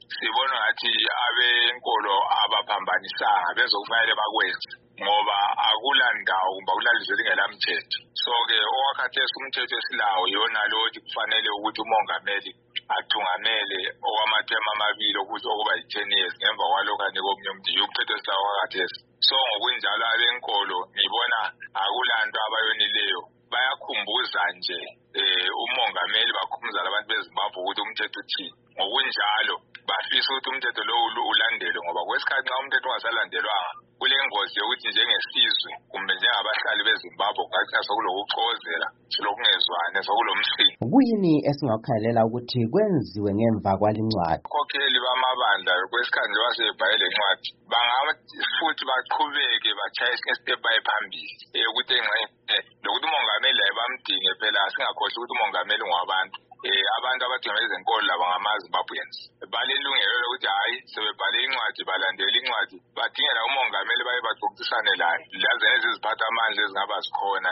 sibona ngathi abenkolo abaphambanisanga bezokufanele bakwenze ngoba akulandawo kumbe akulalizwe lingelamthetho. So-ke okwakhathesi umthetho esilawo yona lo othi kufanele ukuthi umongameli athungamele okwamathemu amabili okuba yi-10 years ngemva kwalokho anikwa omunye umuntu. Umthetho esilawo okwakhathesi. So ngokunjalo abenkolo ngibona akulanto abayonileyo. Bayakhumbuza nje umongameli bakhumbuza abantu beZimbabwe ukuthi umthetho uthini. Ngokunjalo bafisa ukuthi umthetho lo ulandelwe ngoba kwesikhathi nxa umthetho ungasalandelwanga kulengozi yokuthi njengesizwe kumbe njengabahlali beZimbabwe kungathi sokulokuxokozela silokungezwane sokulomsindo. Kuyini esingakhalela ukuthi kwenziwe ngemva kwalincwadi? Abakhokheli bamabandla kwesikhathi nje basebhayile incwadi futhi baqhubeke bachaye step by phambili ukuthi engxenye lokuthi umongameli ayebamdinge phela singakhohlwa ukuthi umongameli ngwabantu. Abantu abadinga izenkolo laba ngamaZimbabweans balelungelo lokuthi hayi sebebhale incwadi balandele incwadi badingela umongameli baye baxoxisane laye lazene iziphatha amandla ezingaba zikhona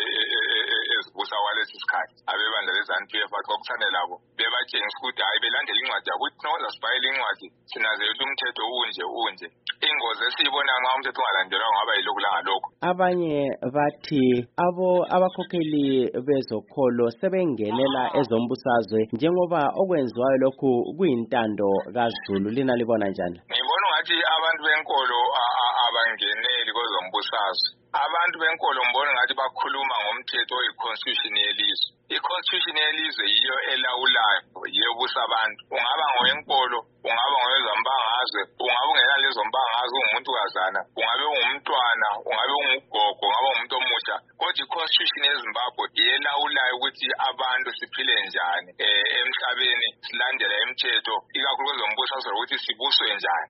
ezibusa kwalesi sikhathi abebandla leZANU-PF baxoxisane labo bebatshengisa ukuthi hayi belandele incwadi ukuthi noza sibhayele incwadi sinazela umthetho unje. Ingozi esiyibona nxa umthetho ungalandelwa ngaba yilokhu langalokho. Abanye bathi abakhokheli bezokholo sebengenela ezombusazwe njengoba okwenziwayo lokhu kuyintando kaZulu. Lina libona njani? Ngibona ngathi abantu benkolo abangeneli kwezombusazwe. Abantu benkolo mbona ngathi bakhuluma ngomthetho oyi-constitution yelizwe. I-constitution yelizwe yiyo elawulayo, yiyo ebusa abantu. Ungaba ngowenkolo, ungaba ngowezambangazwe, ungaba ungena lezo mbangazwe ungumuntukazana, ungabe ungumntwana, ungabe ungugogo, ungaba umuntu omusha. Kodwa i-constitution yeZimbabwe yelawulayo ukuthi abantu siphile njani emhlabeni silandela imithetho ikakhulu kwezombusazwe ukuthi sibuswe njani.